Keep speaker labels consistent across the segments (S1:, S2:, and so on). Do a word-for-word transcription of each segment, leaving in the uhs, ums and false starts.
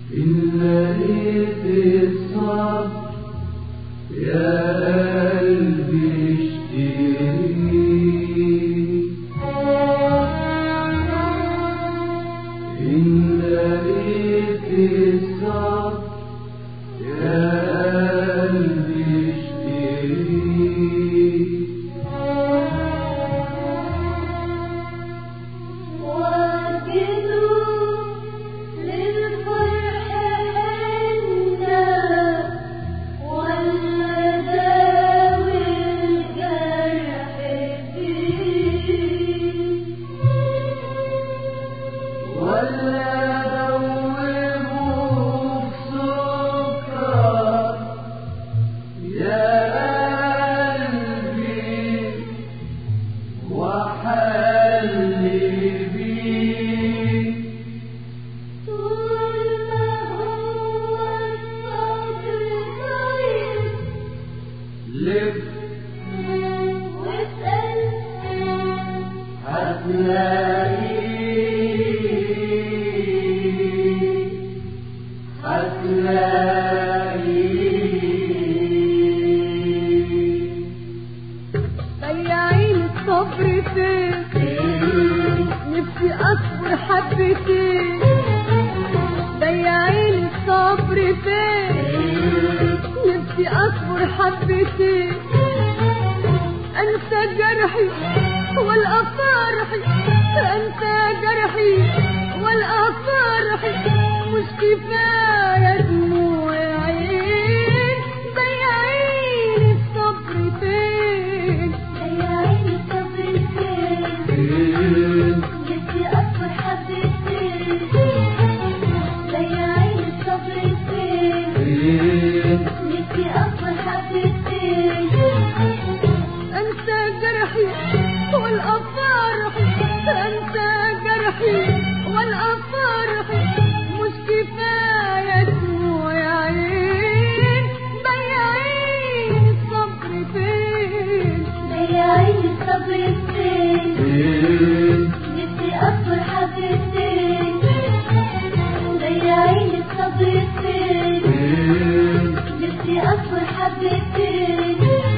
S1: إن لقيت الصبر يا قلبي اشتريه، إن لقيت الصبر يا قلبي اشتريه،
S2: ضيعين الصبر فين؟ نفسي اصبر حبتين. ضيعين الصبر فين؟ نفسي اصبر حبتين. انسى جرحي والقى فرحي، انسى جرحي والقى فرحي، مش كفايه دموع عين. ضيعين الصبر فين؟ ضيعين الصبر فين؟ نفسي اصبر حبتين. ضيعين الصبر فين؟ نفسي اصبر حبتين. انسى جرحي والقى فرحي، انسى جرحي والقى فرحي، مش كفايه دموع عين. ضيعين الصبر فين؟ ضيعين الصبر فين؟ نفسي اصبر حبتين. ضيعين الصبر فين؟ نفسي اصبر حبتين.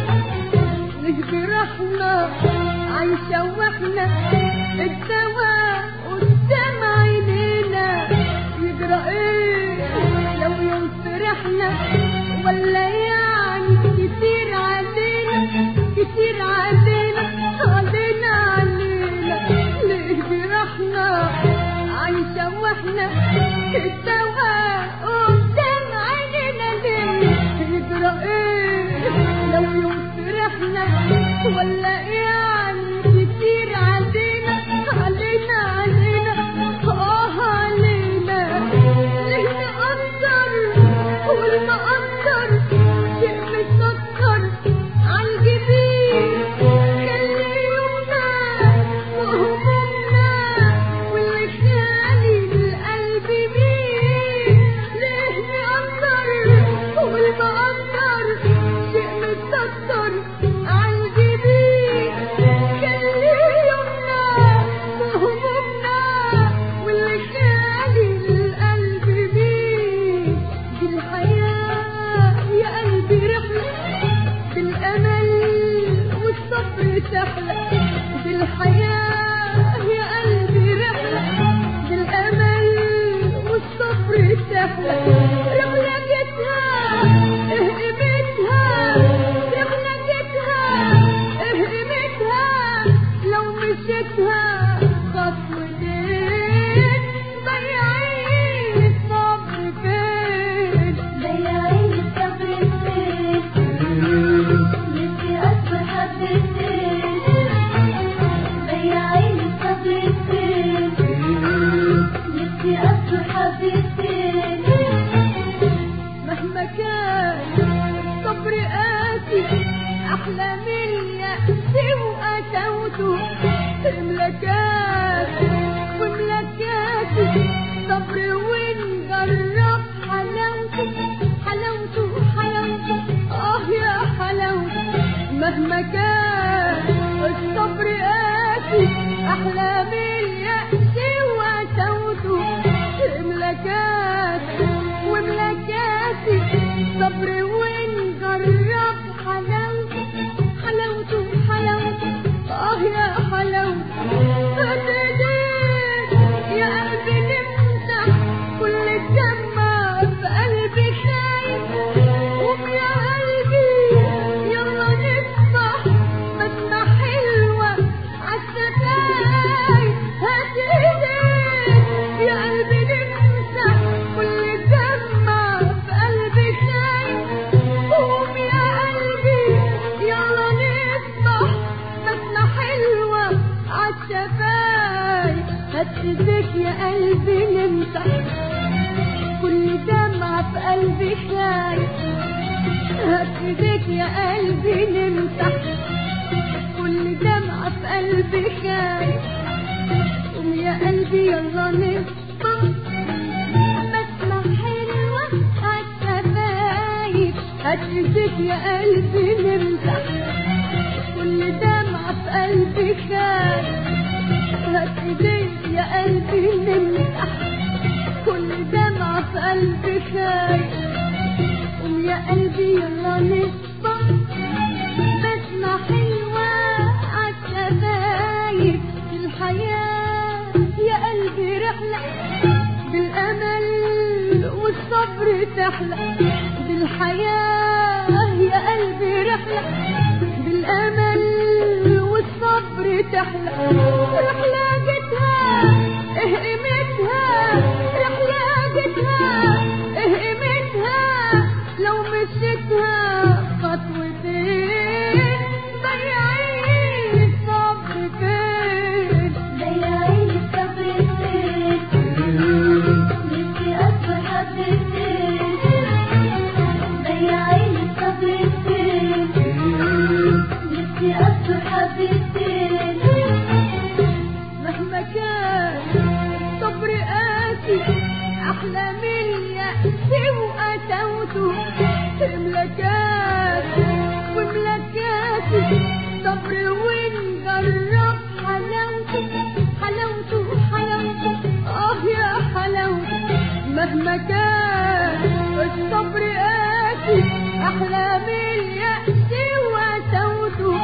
S2: جرحنا عايشة واحنا الدواء قدام عينينا، يجرى ايه لو يوم فرحنا؟ ولا يعني كتير علينا، كتير علينا علينا علينا. ليه جرحنا عايشة واحنا الدواء قدام عينينا؟ ليه يجرى ايه لو يوم فرحنا؟ ولا يعني كتير علينا علينا علينا اه علينا. ليه نقدر والمقدر شيء متسكر عالجبين؟ كان يومنا وهمومنا واللي خالي القلب مين؟ ليه نقدر والمقدر شيء متسكر عالجبين؟ كان يومنا وهمومنا واللي خالي القلب مين؟ دي الحياة يا قلبي رحلة بالأمل والصبر سحلة. دي الحياة يا قلبي رحلة بالأمل والصبر سحلة. رحلتها إيه قيمتها؟ رحلتها إيه قيمتها لو مشيتها خطوتين؟ ضيعين الصبر فين؟ ضيعين الصبر فين؟ نفسي اصبر حبتين. ضيعين الصبر فين؟ نفسي اصبر حبتين. مهما كان الصبر قاسي احلى من اليأس وقساوته. ملكاتي وملكاتي صبر ونجرب حلاوته، حلاوته حلاوته اه يا حلاوته. مهما كان الصبر قاسي احلى من اليأس وقساوته. ملكاتي ايديك يا قلبي نمسح كل دمعة في قلبي خايف. هات ايديك يا قلبي نمسح كل دمعة في قلبي خايف. قوم يا قلبي يلا نصبح بسمة حلوة عالشفايف. هات ايديك يا قلبي نمسح كل دمعة في قلبي خايف. هات ايديك يا قلبي نمسح كل دمعة في قلبي خايف. قوم يا قلبي يلا نصبح بسمة حلوة عالشفايف. الحياة يا قلبي رحلة بالأمل والصبر تحلى. بالحياة يا قلبي رحلة بالأمل والصبر تحلى. رحلة جتها ايه قيمتها، رحلة جتها ايه قيمتها لو مشيتها خطوتين. ضيعي الصبر فين،
S3: ضيعي الصبر فين، نفسي أصبر حبتين. ضيعي الصبر فين، نفسي أصبر حبتين.
S2: مهما كان الصبر قاسي أحلى من يأسي وقسوته. ملكات وملكاتي صبر ونجرب حلاوته حلاوته حلاوته آه يا حلاوته. مهما كان الصبر قاسي أحلى من يأسي وقسوته.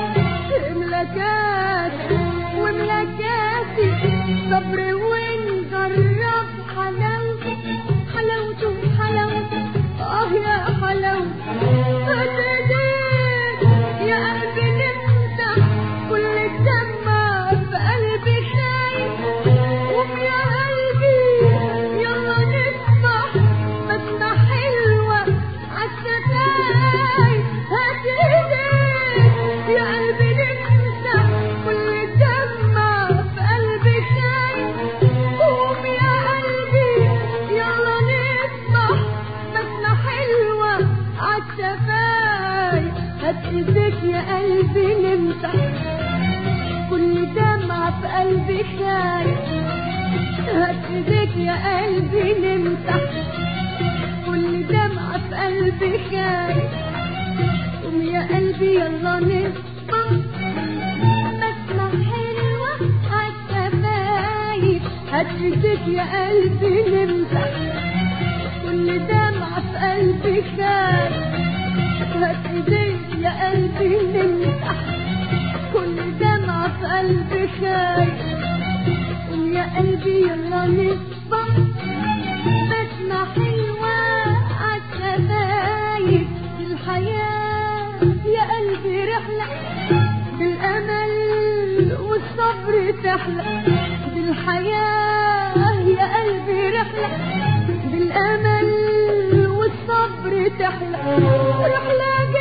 S2: ملكاتي وملكاتي صبر ونجرب حلاوته حلاوته حلاوته آه يا حلاوته. هات ايديك يا قلبي نمسح كل الدمع في قلبي خايف. قوم يا قلبي يلا نصبح بسمة حلوة عالشفايف. هات ايديك يا قلبي نمسح كل الدمع في قلبي خايف. قوم يا قلبي يلا نصبح بسمة حلوة عالشفايف. هات ايديك يا قلبي نمسح كل دمعة في قلبي خايف. هات ايديك يا قلبي نمسح كل دمعة في قلبي خايف. قوم يا قلبي يلا نصبح بسمة حلوة عالشفايف. هات ايديك يا قلبي نمسح كل دمعة في قلبي خايف. هات ايديك يا قلبي نمسح كل دمعة في قلبي خايف. قوم يا قلبي يلا نصبح بسمة حلوة عالشفايف. الحياة يا قلبي رحلة بالأمل والصبر تحلى. بالحياة يا قلبي رحلة بالأمل والصبر تحلى. رحلة